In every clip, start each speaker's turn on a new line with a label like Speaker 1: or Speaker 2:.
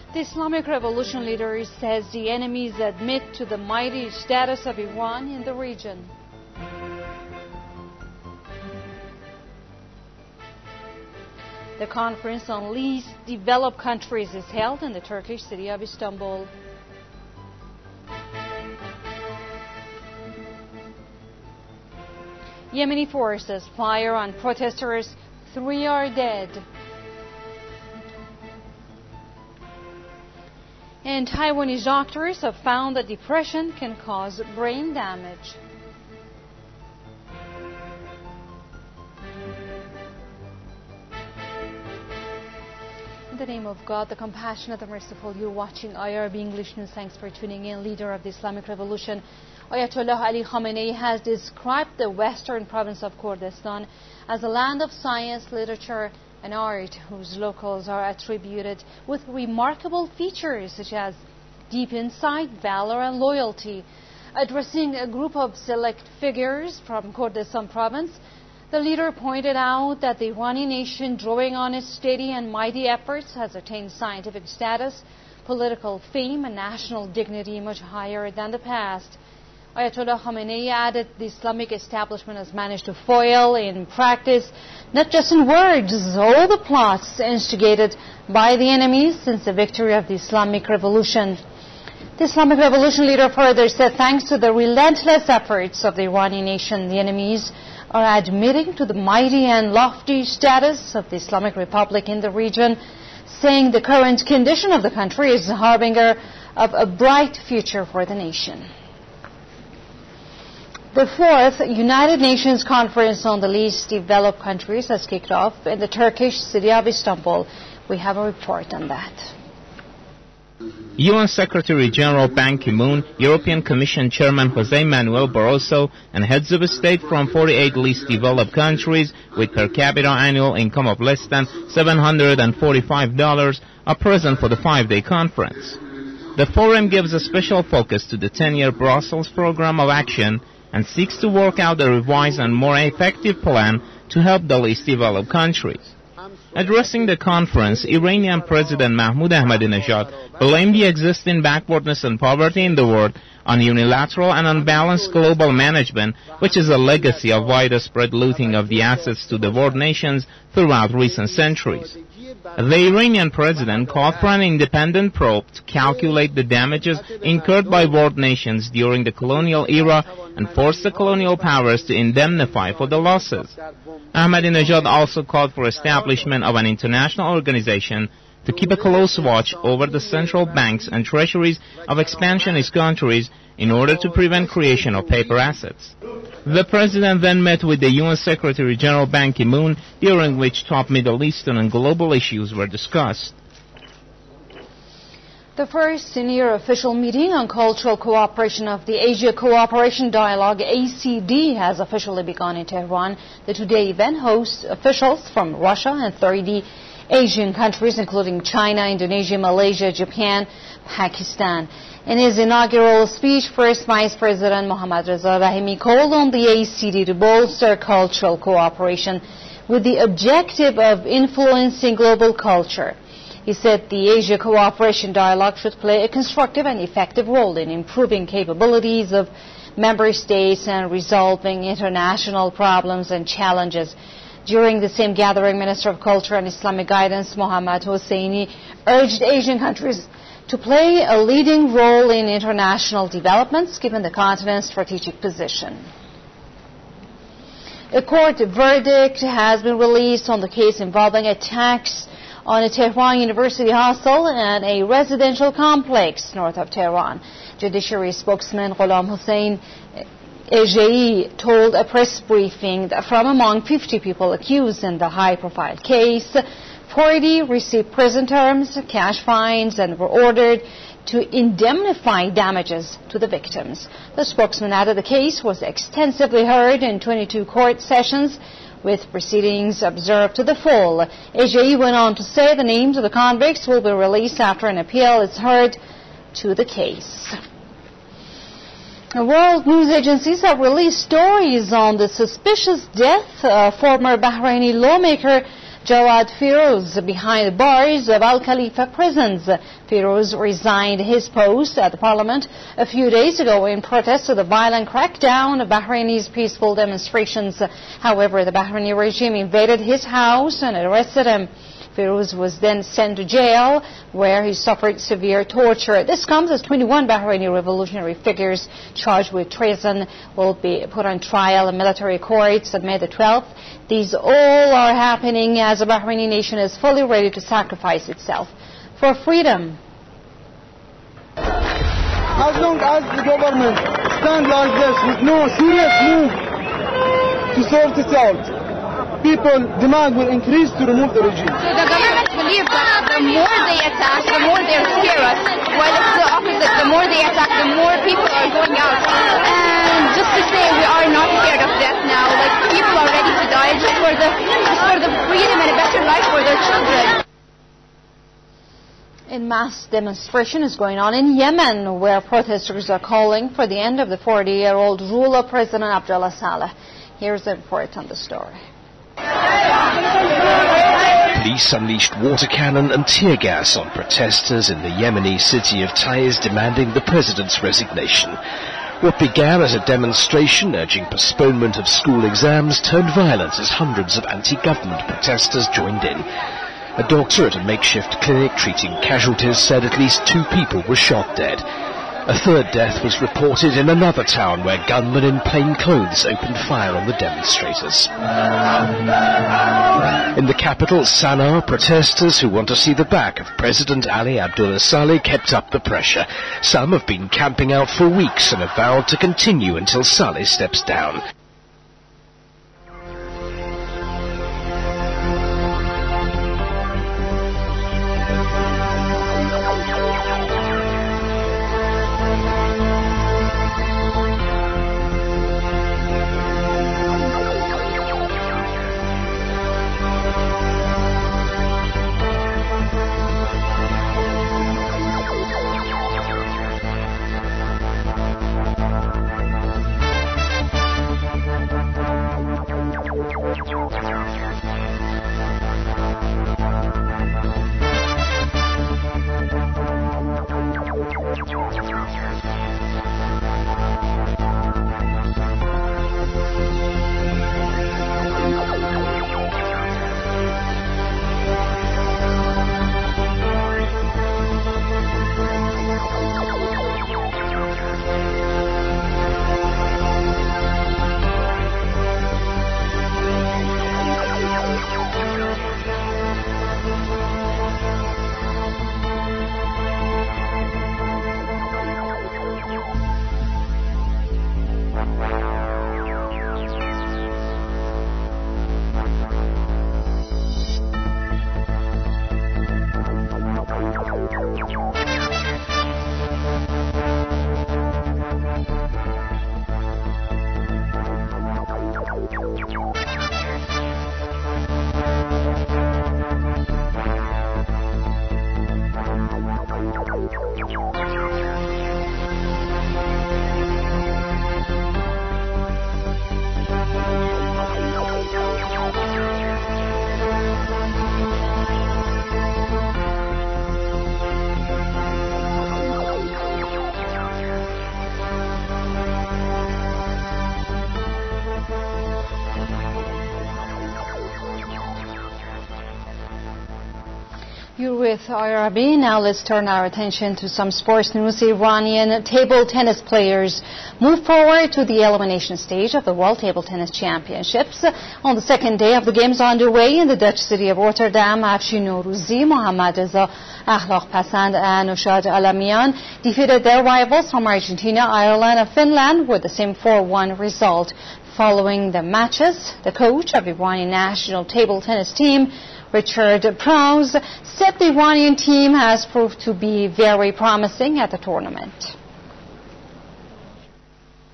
Speaker 1: The Islamic Revolution leader says the enemies admit to the mighty status of Iran in the region. The conference on least developed countries is held in the Turkish city of Istanbul. Yemeni forces fire on protesters. 3 are dead. And Taiwanese doctors have found that depression can cause brain damage. In the name of God, the compassionate and merciful, you're watching IRB English News. Thanks for tuning in. Leader of the Islamic Revolution, Ayatollah Ali Khamenei, has described the western province of Kurdistan as a land of science, literature, and art, whose locals are attributed with remarkable features such as deep insight, valor, and loyalty. Addressing a group of select figures from Kurdistan province, the leader pointed out that the Iranian nation, drawing on its steady and mighty efforts, has attained scientific status, political fame, and national dignity much higher than the past. Ayatollah Khamenei added the Islamic establishment has managed to foil in practice, not just in words, all the plots instigated by the enemies since the victory of the Islamic Revolution. The Islamic Revolution leader further said, thanks to the relentless efforts of the Iranian nation, the enemies are admitting to the mighty and lofty status of the Islamic Republic in the region, saying the current condition of the country is a harbinger of a bright future for the nation. The 4th United Nations Conference on the Least Developed Countries has kicked off in the Turkish city of Istanbul. We have a report on that.
Speaker 2: UN Secretary General Ban Ki-moon, European Commission Chairman Jose Manuel Barroso, and heads of state from 48 least developed countries with per capita annual income of less than $745 are present for the 5-day conference. The forum gives a special focus to the 10-year Brussels Program of Action and seeks to work out a revised and more effective plan to help the least developed countries. Addressing the conference, Iranian President Mahmoud Ahmadinejad blamed the existing backwardness and poverty in the world on unilateral and unbalanced global management, which is a legacy of widespread looting of the assets to the world nations throughout recent centuries. The Iranian president called for an independent probe to calculate the damages incurred by world nations during the colonial era and forced the colonial powers to indemnify for the losses. Ahmadinejad also called for establishment of an international organization to keep a close watch over the central banks and treasuries of expansionist countries in order to prevent creation of paper assets. The president then met with the UN Secretary General Ban Ki-moon, during which top Middle Eastern and global issues were discussed.
Speaker 1: The first senior official meeting on cultural cooperation of the Asia Cooperation Dialogue, ACD, has officially begun in Tehran. The two-day event hosts officials from Russia and 30 Asian countries, including China, Indonesia, Malaysia, Japan, Pakistan. In his inaugural speech, First Vice President Mohammad Reza Rahimi called on the ACD to bolster cultural cooperation with the objective of influencing global culture. He said the Asia Cooperation Dialogue should play a constructive and effective role in improving capabilities of member states and resolving international problems and challenges. During the same gathering, Minister of Culture and Islamic Guidance Mohammad Hosseini urged Asian countries to play a leading role in international developments given the continent's strategic position. A court verdict has been released on the case involving attacks on a Tehran University hostel and a residential complex north of Tehran. Judiciary spokesman Ghulam Hossein Ejei told a press briefing that from among 50 people accused in the high-profile case, 40 received prison terms, cash fines, and were ordered to indemnify damages to the victims. The spokesman added the case was extensively heard in 22 court sessions, with proceedings observed to the full. Ejei went on to say the names of the convicts will be released after an appeal is heard to the case. World news agencies have released stories on the suspicious death of former Bahraini lawmaker Jawad Firoz behind the bars of Al Khalifa prisons. Firoz resigned his post at the parliament a few days ago in protest to the violent crackdown of Bahraini's peaceful demonstrations. However, the Bahraini regime invaded his house and arrested him. Firoz was then sent to jail, where he suffered severe torture. This comes as 21 Bahraini revolutionary figures charged with treason will be put on trial in military courts on May the 12th. These all are happening as the Bahraini nation is fully ready to sacrifice itself for freedom.
Speaker 3: As long as the government stands like this with no serious move to sort it out, people demand will increase to remove the regime.
Speaker 4: So the government believes that the more they attack, the more they scare us, while it's the opposite. The more they attack, the more people are going out. And just to say, we are not scared of death now. Like, people are ready to die just for the freedom and a better life for their children.
Speaker 1: A mass demonstration is going on in Yemen, where protesters are calling for the end of the 40-year-old rule of President Abdullah Saleh. Here's the report on the story.
Speaker 5: Police unleashed water cannon and tear gas on protesters in the Yemeni city of Taiz demanding the president's resignation. What began as a demonstration urging postponement of school exams turned violent as hundreds of anti-government protesters joined in. A doctor at a makeshift clinic treating casualties said at least 2 people were shot dead. A third death was reported in another town where gunmen in plain clothes opened fire on the demonstrators. In the capital, Sana'a, protesters who want to see the back of President Ali Abdullah Saleh kept up the pressure. Some have been camping out for weeks and have vowed to continue until Saleh steps down.
Speaker 1: You're with IRB. Now let's turn our attention to some sports news. Iranian table tennis players move forward to the elimination stage of the World Table Tennis Championships. On the second day of the games underway in the Dutch city of Rotterdam, Afshin Nourouzi, Mohammad Reza Akhlaqpasand and Noshad Alamian defeated their rivals from Argentina, Ireland and Finland with the same 4-1 result. Following the matches, the coach of the Iranian national table tennis team, Richard Prowse, said the Iranian team has proved to be very promising at the tournament.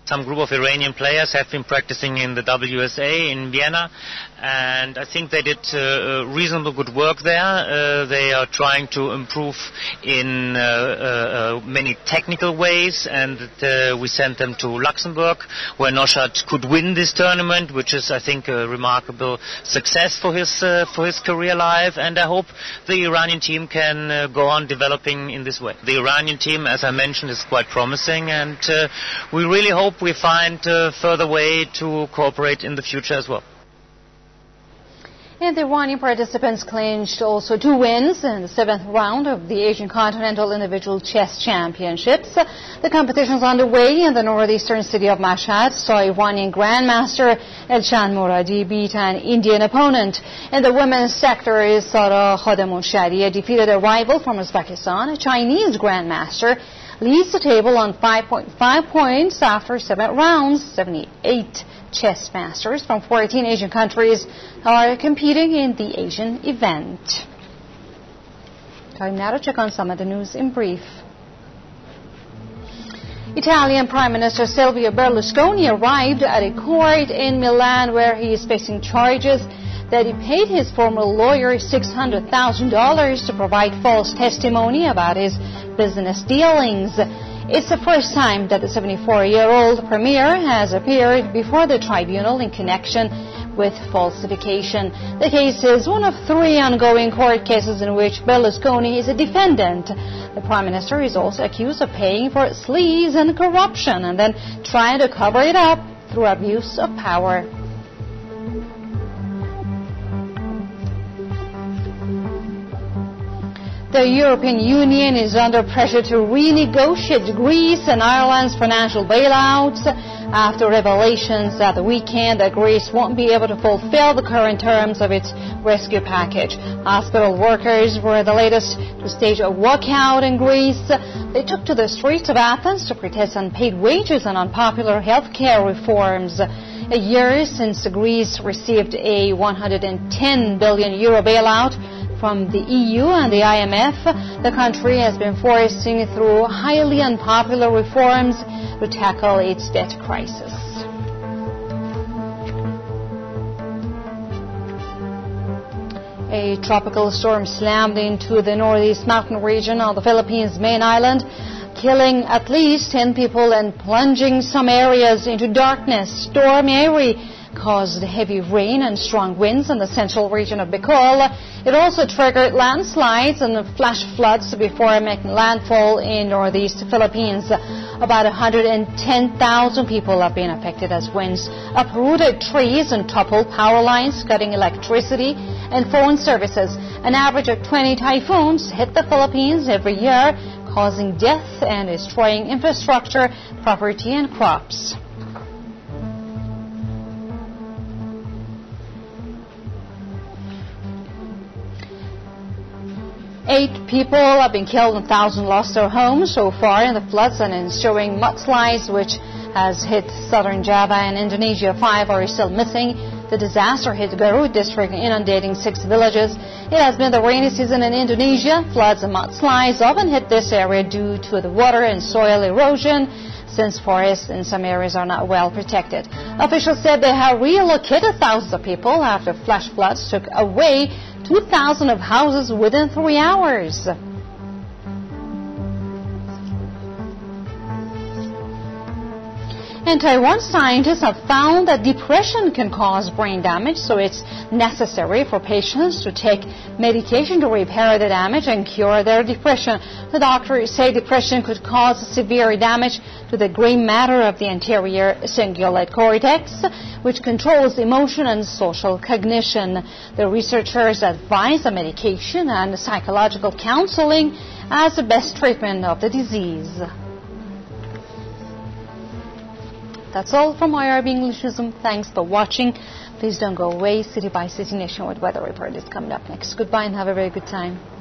Speaker 6: Some group of Iranian players have been practicing in the WSA in Vienna, and I think they did reasonable good work there. They are trying to improve in many technical ways, and we sent them to Luxembourg, where Naushad could win this tournament, which is, I think, a remarkable success for his career life, and I hope the Iranian team can go on developing in this way. The Iranian team, as I mentioned, is quite promising, and we really hope we find a further way to cooperate in the future as well.
Speaker 1: And the Iranian participants clinched also 2 wins in the 7th round of the Asian Continental Individual Chess Championships. The competition is underway in the northeastern city of Mashhad. Saw Iranian Grandmaster Elchan Moradi beat an Indian opponent. In the women's sector, Sara Khademonsharieh defeated a rival from Uzbekistan. A Chinese Grandmaster leads the table on 5.5 points after 7 rounds. 78 chess masters from 14 Asian countries are competing in the Asian event. Time now to check on some of the news in brief. Italian Prime Minister Silvio Berlusconi arrived at a court in Milan where he is facing charges that he paid his former lawyer $600,000 to provide false testimony about his business dealings. It's the first time that the 74-year-old premier has appeared before the tribunal in connection with falsification. The case is one of 3 ongoing court cases in which Berlusconi is a defendant. The Prime Minister is also accused of paying for sleaze and corruption and then trying to cover it up through abuse of power. The European Union is under pressure to renegotiate Greece and Ireland's financial bailouts after revelations at the weekend that Greece won't be able to fulfill the current terms of its rescue package. Hospital workers were the latest to stage a walkout in Greece. They took to the streets of Athens to protest unpaid wages and unpopular health care reforms. A year since Greece received a €110 billion bailout from the EU and the IMF, the country has been forcing through highly unpopular reforms to tackle its debt crisis. A tropical storm slammed into the northeast mountain region of the Philippines' main island, killing at least 10 people and plunging some areas into darkness. Storm Mary caused heavy rain and strong winds in the central region of Bicol. It also triggered landslides and flash floods before making landfall in northeast Philippines. About 110,000 people have been affected as winds uprooted trees and toppled power lines, cutting electricity and phone services. An average of 20 typhoons hit the Philippines every year, causing death and destroying infrastructure, property, and crops. Eight people have been killed and 1,000 lost their homes so far in the floods and ensuing mudslides which has hit southern Java and Indonesia. 5 are still missing. The disaster hit Garut district, inundating 6 villages. It has been the rainy season in Indonesia. Floods and mudslides often hit this area due to the water and soil erosion, since forests in some areas are not well protected. Officials said they have relocated thousands of people after flash floods took away 2,000 of houses within 3 hours. And Taiwan scientists have found that depression can cause brain damage, so it's necessary for patients to take medication to repair the damage and cure their depression. The doctors say depression could cause severe damage to the gray matter of the anterior cingulate cortex, which controls emotion and social cognition. The researchers advise the medication and psychological counseling as the best treatment of the disease. That's all from IRB English Newsroom. Thanks for watching. Please don't go away. City by City Nationwide Weather Report is coming up next. Goodbye and have a very good time.